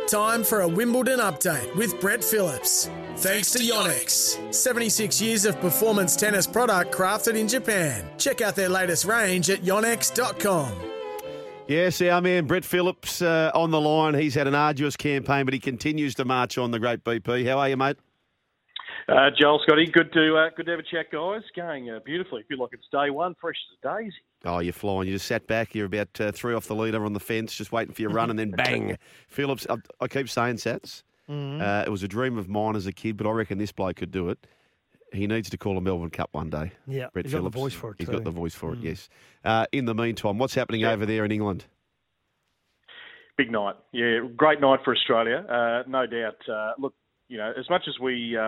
Time for a Wimbledon update with Brett Phillips. Thanks to Yonex. 76 years of performance tennis product crafted in Japan. Check out their latest range at yonex.com. Yes, our man Brett Phillips on the line. He's had an arduous campaign, but he continues to march on, the great BP. How are you, mate? Joel, Scotty, good to have a chat, guys. Going beautifully. Feel like it's day one, fresh as a daisy. Oh, you're flying. You just sat back. You're about 3 off the leader on the fence, just waiting for your run, and then bang. Phillips, I keep saying, Sats, it was a dream of mine as a kid, but I reckon this bloke could do it. He needs to call a Melbourne Cup one day. Yeah, Brett he's Phillips. got the voice for it, He's too. got the voice for it, yes. In the meantime, what's happening over there in England? Big night. Yeah, great night for Australia, no doubt. Look, you know, as much as we...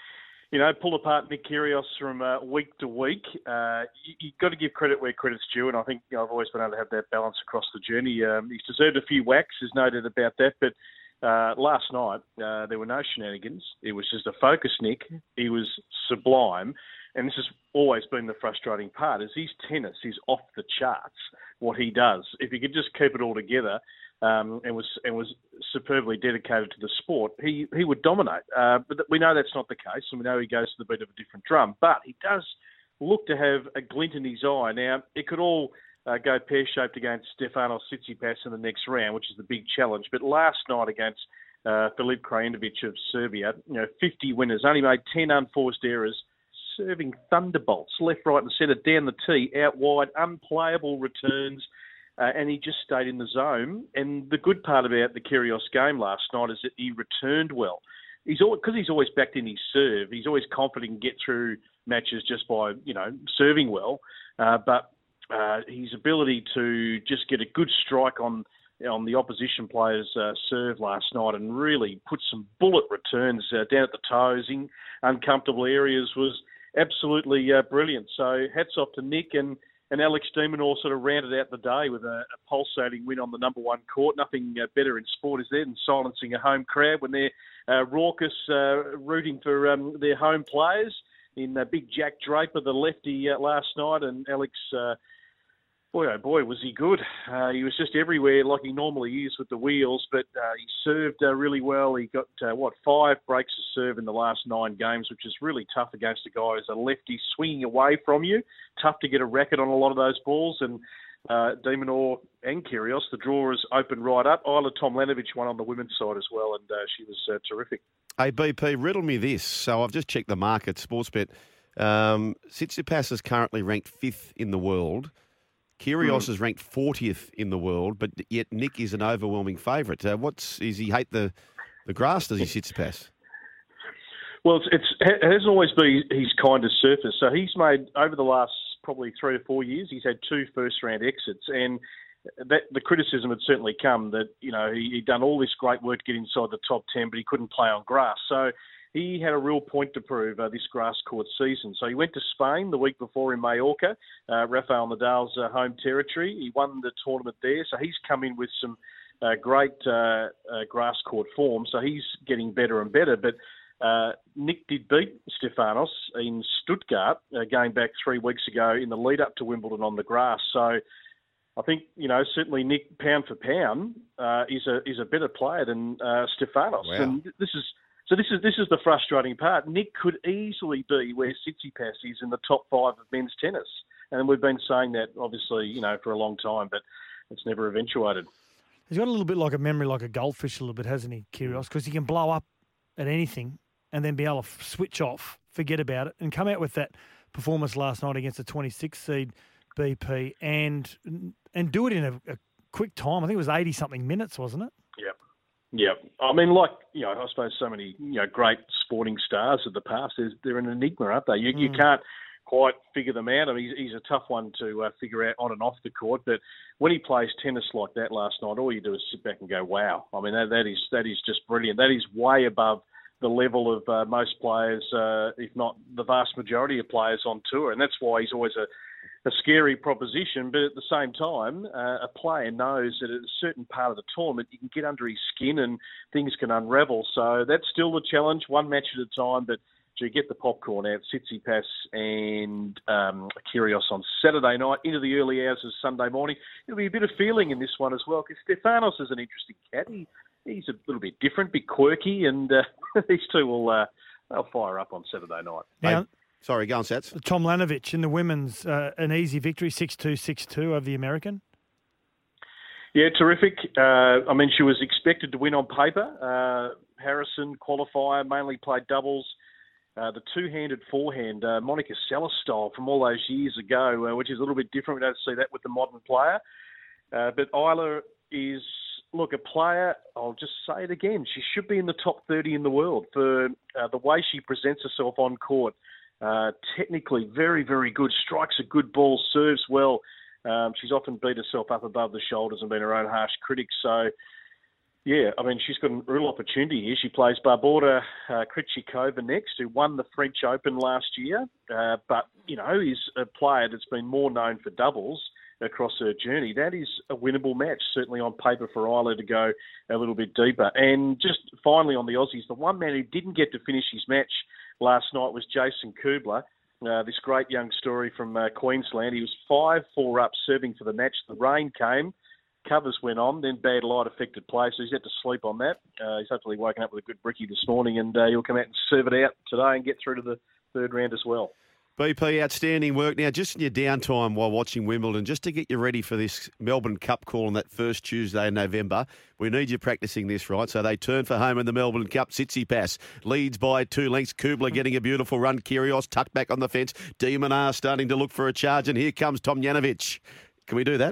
pull apart Nick Kyrgios from week to week. You've got to give credit where credit's due, and I think I've always been able to have that balance across the journey. He's deserved a few whacks, there's no doubt about that, but last night there were no shenanigans. It was just a focus, Nick. He was sublime, and this has always been the frustrating part, is his tennis is off the charts, what he does. If he could just keep it all together, and was superbly dedicated to the sport, he would dominate. But we know that's not the case, and we know he goes to the beat of a different drum. But he does look to have a glint in his eye. Now, it could all go pear-shaped against Stefanos Tsitsipas in the next round, which is the big challenge. But last night against Filip Krajinovic of Serbia, 50 winners, only made 10 unforced errors, serving thunderbolts, left, right and centre, down the tee, out wide, unplayable returns, and he just stayed in the zone. And the good part about the Kyrgios game last night is that he returned well. Because he's always backed in his serve, he's always confident he can get through matches just by, serving well. But his ability to just get a good strike on the opposition player's serve last night and really put some bullet returns down at the toes in uncomfortable areas was absolutely brilliant. So hats off to Nick, and Alex de Minaur sort of rounded out the day with a pulsating win on the number one court. Nothing better in sport, is there, than silencing a home crowd when they're raucous, rooting for their home players. In big Jack Draper, the lefty, last night, and Alex, boy oh boy, was he good. He was just everywhere like he normally is with the wheels, but he served really well. He got, 5 breaks of serve in the last 9 games, which is really tough against a guy who's a lefty swinging away from you. Tough to get a racket on a lot of those balls, and de Minaur and Kyrgios, the drawers opened right up. Isla Tomljanovic won on the women's side as well, and she was terrific. Hey, BP, riddle me this. So I've just checked the market, Sportsbet. Tsitsipas is currently ranked 5th in the world. Kyrgios is ranked 40th in the world, but yet Nick is an overwhelming favourite. Does he hate the grass, does he, Tsitsipas? Well, it hasn't always been his kind of surface. So he's made, over the last probably 3 or 4 years, he's had 2 first-round exits, and the criticism had certainly come that, he'd done all this great work to get inside the top 10, but he couldn't play on grass. So he had a real point to prove this grass court season. So he went to Spain the week before in Mallorca, Rafael Nadal's home territory. He won the tournament there. So he's come in with some great grass court form. So he's getting better and better. But Nick did beat Stefanos in Stuttgart going back 3 weeks ago in the lead up to Wimbledon on the grass. So I think, certainly Nick, pound for pound, is a better player than Stefanos. Wow. And this is the frustrating part. Nick could easily be where Tsitsipas is in the top 5 of men's tennis. And we've been saying that, obviously, for a long time, but it's never eventuated. He's got a little bit like a memory, like a goldfish a little bit, hasn't he, Kyrgios? Because he can blow up at anything and then be able to switch off, forget about it, and come out with that performance last night against the 26th seed BP and do it in a quick time. I think it was 80-something minutes, wasn't it? Yeah. I mean, I suppose so many, great sporting stars of the past, they're an enigma, aren't they? You can't quite figure them out. I mean, he's a tough one to figure out on and off the court, but when he plays tennis like that last night, all you do is sit back and go, wow. I mean, that is just brilliant. That is way above the level of most players, if not the vast majority of players on tour, and that's why he's always a scary proposition, but at the same time, a player knows that at a certain part of the tournament, you can get under his skin and things can unravel. So that's still the challenge, one match at a time, but to get the popcorn out, Tsitsipas and Kyrgios on Saturday night into the early hours of Sunday morning. There'll be a bit of feeling in this one as well, because Stefanos is an interesting cat. he's a little bit different, bit quirky, and these two will they'll fire up on Saturday night. Now, Sorry, go on, Sats. Tomljanovic in the women's, an easy victory, 6-2, 6-2 over the American. Yeah, terrific. I mean, she was expected to win on paper. Harrison, qualifier, mainly played doubles. The two-handed forehand, Monica Seles style from all those years ago, which is a little bit different. We don't see that with the modern player. But Isla is, look, a player, I'll just say it again, she should be in the top 30 in the world for the way she presents herself on court. Technically very, very good, strikes a good ball, serves well. She's often beat herself up above the shoulders and been her own harsh critic. So, yeah, I mean, she's got a real opportunity here. She plays Barbora Krejcikova next, who won the French Open last year, but, you know, is a player that's been more known for doubles across her journey. That is a winnable match, certainly on paper for Isla to go a little bit deeper. And just finally on the Aussies, the one man who didn't get to finish his match last night was Jason Kubler, this great young story from Queensland. He was 5-4 up serving for the match. The rain came, covers went on, then bad light affected play, so he's had to sleep on that. He's hopefully woken up with a good brickie this morning, and he'll come out and serve it out today and get through to the third round as well. BP, outstanding work. Now, just in your downtime while watching Wimbledon, just to get you ready for this Melbourne Cup call on that first Tuesday in November, we need you practicing this, right? So they turn for home in the Melbourne Cup. Tsitsipas leads by 2 lengths. Kubler getting a beautiful run. Kyrgios tucked back on the fence. De Minaur starting to look for a charge, and here comes Tomljanovic. Can we do that?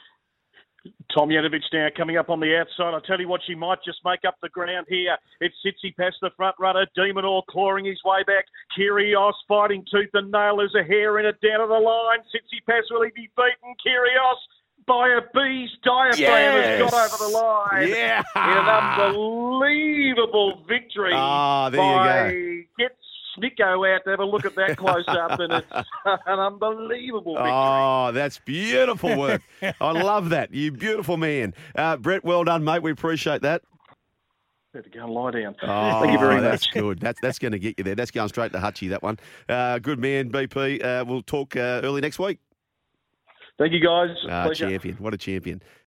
Tomljanovic now coming up on the outside. I tell you what, she might just make up the ground here. It's Tsitsipas, the front runner. De Minaur clawing his way back. Kyrgios fighting tooth and nail. There's a hair in it down to the line. Tsitsipas, will he be beaten? Kyrgios by a bee's diaphragm has got over the line. Yeah. In an unbelievable victory. There you go. Get Snicko out to have a look at that close up, and it's an unbelievable victory. Oh, that's beautiful work. I love that. You beautiful man. Brett, well done, mate. We appreciate that. Better go and lie down. Oh, Thank you very much. That's good. That's going to get you there. That's going straight to Hutchie, that one. Good man, BP. We'll talk early next week. Thank you, guys. Pleasure. Champion. What a champion.